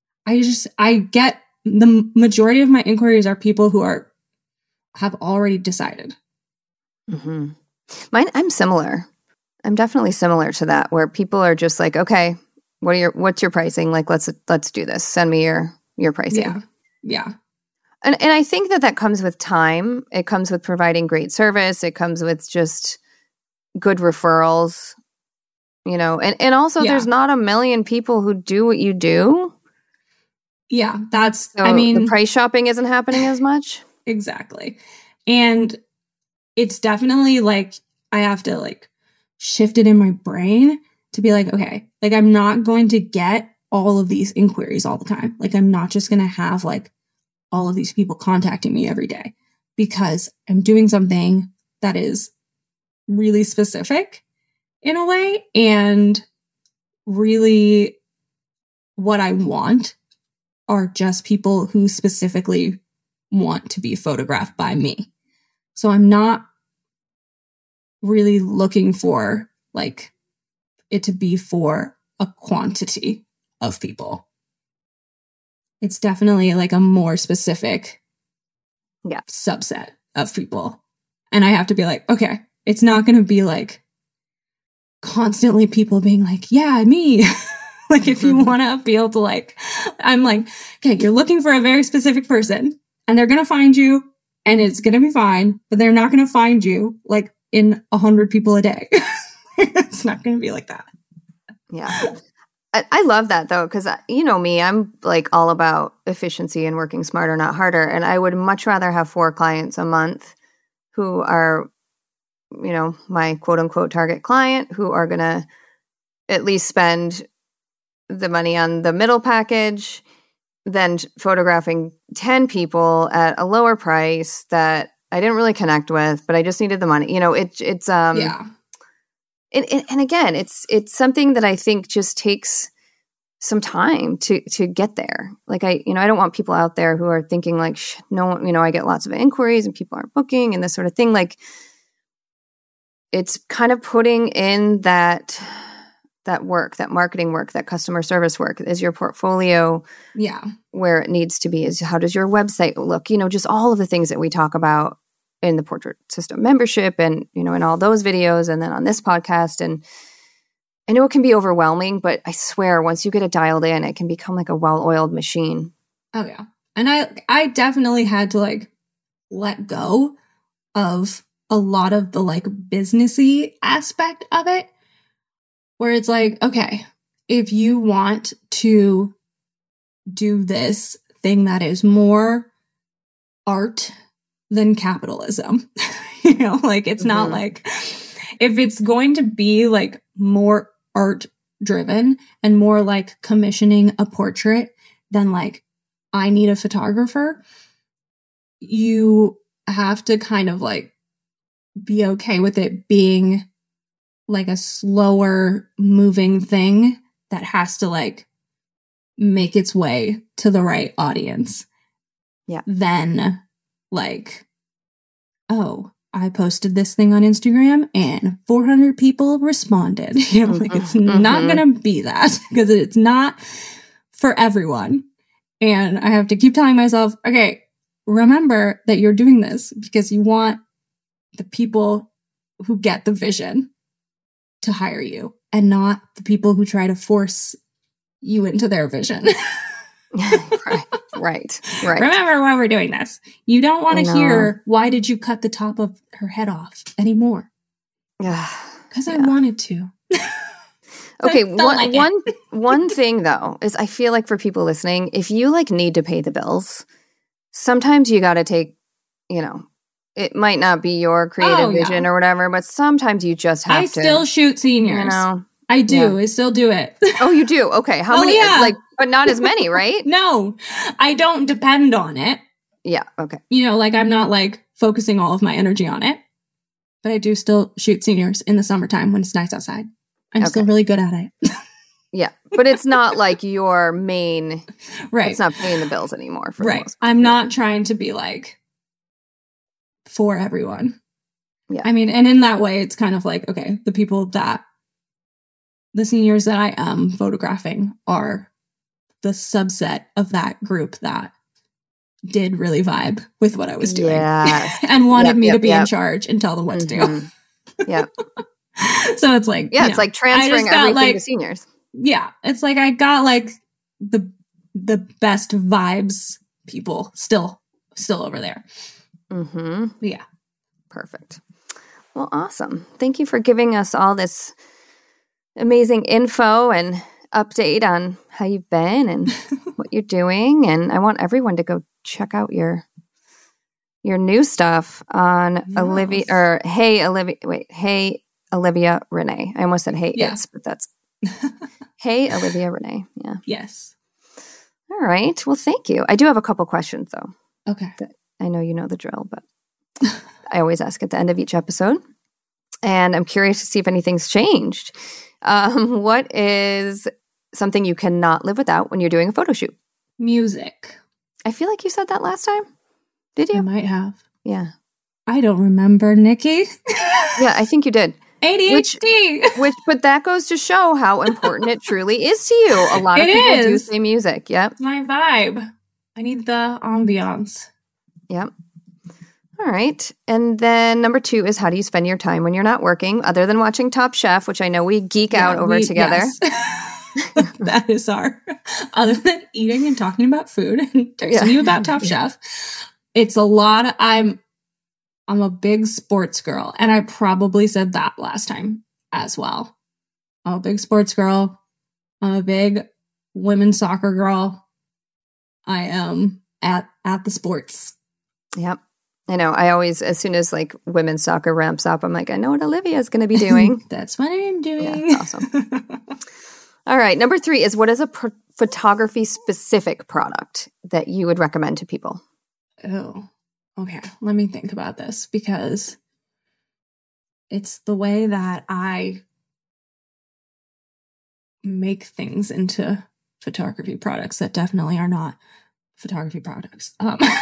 I get the majority of my inquiries are people who have already decided. Mm-hmm. I'm similar. I'm definitely similar to that, where people are just like, okay, what's your pricing? Like, let's do this. Send me your pricing. Yeah. And I think that comes with time. It comes with providing great service. It comes with just good referrals, and also there's not a million people who do what you do. Yeah, the price shopping isn't happening as much. Exactly. And it's definitely like, I have to like shift it in my brain to be like, okay, like I'm not going to get all of these inquiries all the time. Like I'm not just going to have like all of these people contacting me every day, because I'm doing something that is really specific in a way, and really what I want are just people who specifically want to be photographed by me. So I'm not really looking for like it to be for a quantity of people. It's definitely like a more specific subset of people. And I have to be like, okay, it's not going to be like constantly people being like, yeah, me. Like if you want to appeal to like, I'm like, okay, you're looking for a very specific person and they're going to find you and it's going to be fine, but they're not going to find you like in 100 people a day. It's not going to be like that. Yeah. I love that though, because me, I'm like all about efficiency and working smarter, not harder. And I would much rather have 4 clients a month who are, my quote unquote target client, who are going to at least spend the money on the middle package than photographing 10 people at a lower price that I didn't really connect with, but I just needed the money. And again, it's something that I think just takes some time to get there. Like I don't want people out there who are thinking like, no, I get lots of inquiries and people aren't booking and this sort of thing. Like it's kind of putting in that work, that marketing work, that customer service work. Is your portfolio where it needs to be? Is how does your website look? Just all of the things that we talk about in the Portrait System membership and, in all those videos and then on this podcast. And I know it can be overwhelming, but I swear once you get it dialed in, it can become like a well-oiled machine. Oh, yeah. And I definitely had to like let go of a lot of the like businessy aspect of it, where it's like, okay, if you want to do this thing that is more art than capitalism, like it's not like, if it's going to be like more art driven and more like commissioning a portrait than like I need a photographer, you have to kind of like be okay with it being like a slower moving thing that has to like make its way to the right audience. Yeah. Then like, oh, I posted this thing on Instagram and 400 people responded. Like it's not going to be that because it's not for everyone. And I have to keep telling myself, okay, remember that you're doing this because you want the people who get the vision to hire you and not the people who try to force you into their vision. Right. Remember why we're doing this. You don't want to hear, why did you cut the top of her head off anymore? Because I wanted to. Okay, one thing though is I feel like for people listening, if you like need to pay the bills, sometimes you got to take, it might not be your creative vision or whatever, but sometimes you just have to. I still shoot seniors. I do. Yeah. I still do it. Oh, you do? Okay. How many? Yeah. Like, but not as many, right? No, I don't depend on it. Yeah. Okay. Like I'm not like focusing all of my energy on it, but I do still shoot seniors in the summertime when it's nice outside. I'm still really good at it. Yeah. But it's not like your main, right. It's not paying the bills anymore. For right. I'm not trying to be like for everyone. Yeah. I mean, and in that way, it's kind of like, okay, the seniors that I am photographing are the subset of that group that did really vibe with what I was doing and wanted me to be in charge and tell them what to do. Yeah. So it's like, it's like transferring everything to seniors. Yeah. It's like, I got like the best vibes people still over there. Mm-hmm. Yeah. Perfect. Well, awesome. Thank you for giving us all this amazing info and update on how you've been and what you're doing. And I want everyone to go check out your new stuff on Hey Olivia Renee. I almost said it's, but that's Hey Olivia Renee. Yeah. Yes. All right. Well, thank you. I do have a couple questions though. Okay. I know you know the drill, but I always ask at the end of each episode. And I'm curious to see if anything's changed. What is something you cannot live without when you're doing a photo shoot? Music. I feel like you said that last time. Did you? I might have. Yeah. I don't remember, Nikki. Yeah, I think you did. ADHD. But that goes to show how important it truly is to you. A lot of people do say music. Yep. It's my vibe. I need the ambiance. Yep. All right. And then number 2 is, how do you spend your time when you're not working, other than watching Top Chef, which I know we geek out over together. Yes. That is other than eating and talking about food and texting you about Top Chef, it's a lot. I'm a big sports girl, and I probably said that last time as well. I'm a big sports girl. I'm a big women's soccer girl. I am at the sports. Yep. I know. I always, as soon as like women's soccer ramps up, I'm like, I know what Olivia's going to be doing. That's what I'm doing. Yeah, that's awesome. All right. Number 3 is, what is a photography specific product that you would recommend to people? Oh, okay. Let me think about this, because it's the way that I make things into photography products that definitely are not photography products.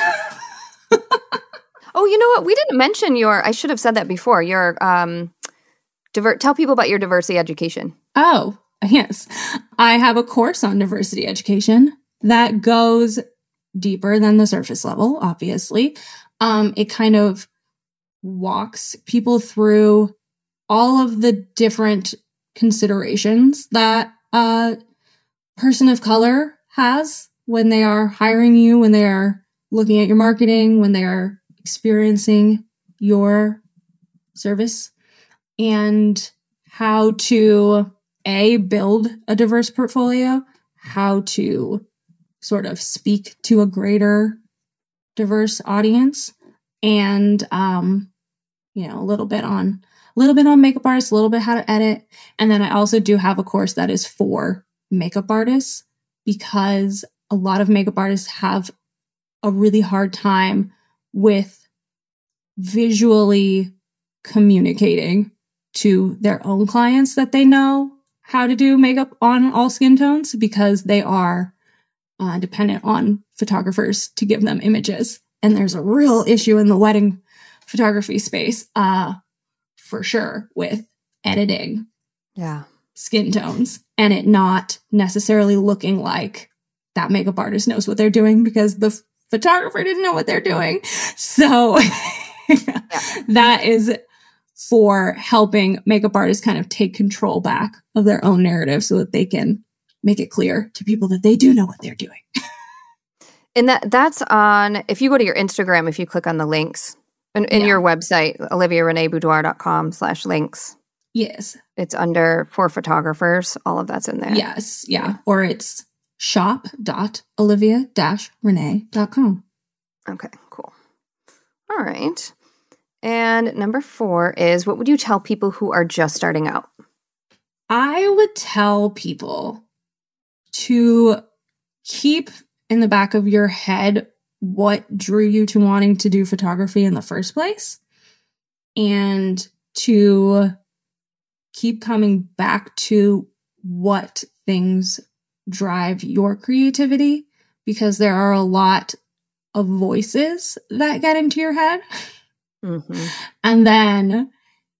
Oh, you know what? We didn't mention I should have said that before, your, tell people about your diversity education. Oh, yes. I have a course on diversity education that goes deeper than the surface level, obviously. It kind of walks people through all of the different considerations that a person of color has when they are hiring you, when they are looking at your marketing, when they are experiencing your service, and how to build a diverse portfolio, how to sort of speak to a greater diverse audience, and a little bit on makeup artists, a little bit how to edit. And then I also do have a course that is for makeup artists, because a lot of makeup artists have a really hard time with visually communicating to their own clients that they know how to do makeup on all skin tones, because they are dependent on photographers to give them images. And there's a real issue in the wedding photography space, for sure, with editing skin tones and it not necessarily looking like that makeup artist knows what they're doing because the photographer didn't know what they're doing. So that is for helping makeup artists kind of take control back of their own narrative so that they can make it clear to people that they do know what they're doing. And that's on, if you go to your Instagram, if you click on the links in your website, oliviareneboudoir.com/links. Yes. It's under for photographers. All of that's in there. Yes. Yeah. Or it's shop.olivia-renee.com. Okay, cool. All right. And number 4 is, what would you tell people who are just starting out? I would tell people to keep in the back of your head what drew you to wanting to do photography in the first place, and to keep coming back to what things drive your creativity, because there are a lot of voices that get into your head. Mm-hmm. And then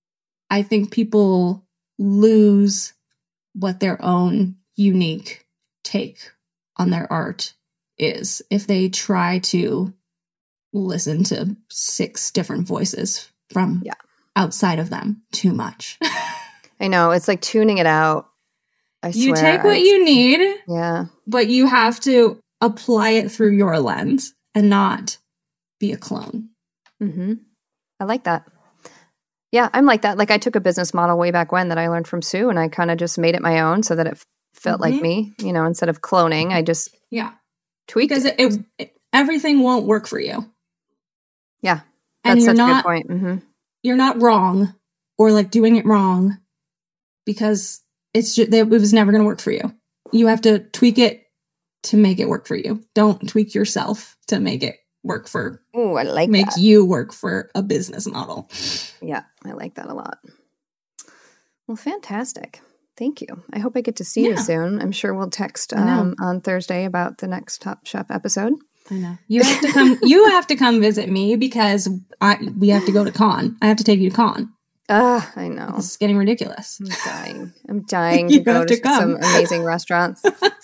I think people lose what their own unique take on their art is if they try to listen to 6 different voices from outside of them too much. I know. It's like tuning it out. I swear. You take what you need. Yeah. But you have to apply it through your lens and not be a clone. Mm-hmm. I like that. Yeah, I'm like that. Like, I took a business model way back when that I learned from Sue, and I kind of just made it my own so that it felt like me, instead of cloning. I just tweaked it. Because everything won't work for you. Yeah, that's such a good point. Mm-hmm. You're not wrong or like doing it wrong because it was never going to work for you. You have to tweak it to make it work for you. Don't tweak yourself to make it work for. Ooh, I like make that. you work for a business model. Yeah, I like that a lot. Well, fantastic. Thank you. I hope I get to see you soon. I'm sure we'll text on Thursday about the next Top Chef episode. I know. You have to come. You have to come visit me because we have to go to Con. I have to take you to Con. I know. It's getting ridiculous. I'm dying to go to some amazing restaurants.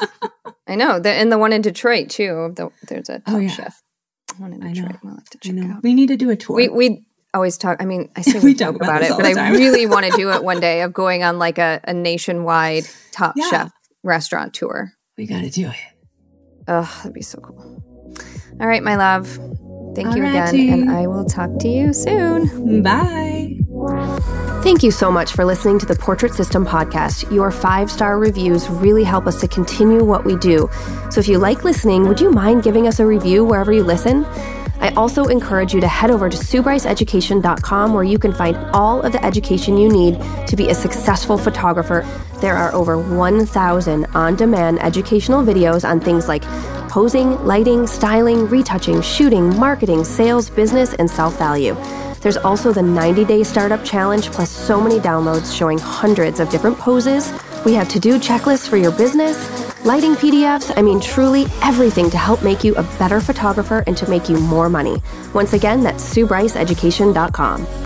I know. And the one in Detroit, too. There's a Top Chef. One in Detroit. We'll have to check it out. We need to do a tour. We always talk. I mean, I say we joke about it, but I really want to do it one day, of going on like a nationwide Top Chef restaurant tour. We got to do it. Oh, that'd be so cool. All right, my love. Thank you again, and I will talk to you soon. Bye. Thank you so much for listening to the Portrait System podcast. Your 5-star reviews really help us to continue what we do. So if you like listening, would you mind giving us a review wherever you listen? I also encourage you to head over to SueBryceEducation.com, where you can find all of the education you need to be a successful photographer. There are over 1,000 on-demand educational videos on things like posing, lighting, styling, retouching, shooting, marketing, sales, business, and self-value. There's also the 90-day startup challenge, plus so many downloads showing hundreds of different poses, We have to-do checklists for your business, lighting PDFs, truly everything to help make you a better photographer and to make you more money. Once again, that's SueBryceEducation.com.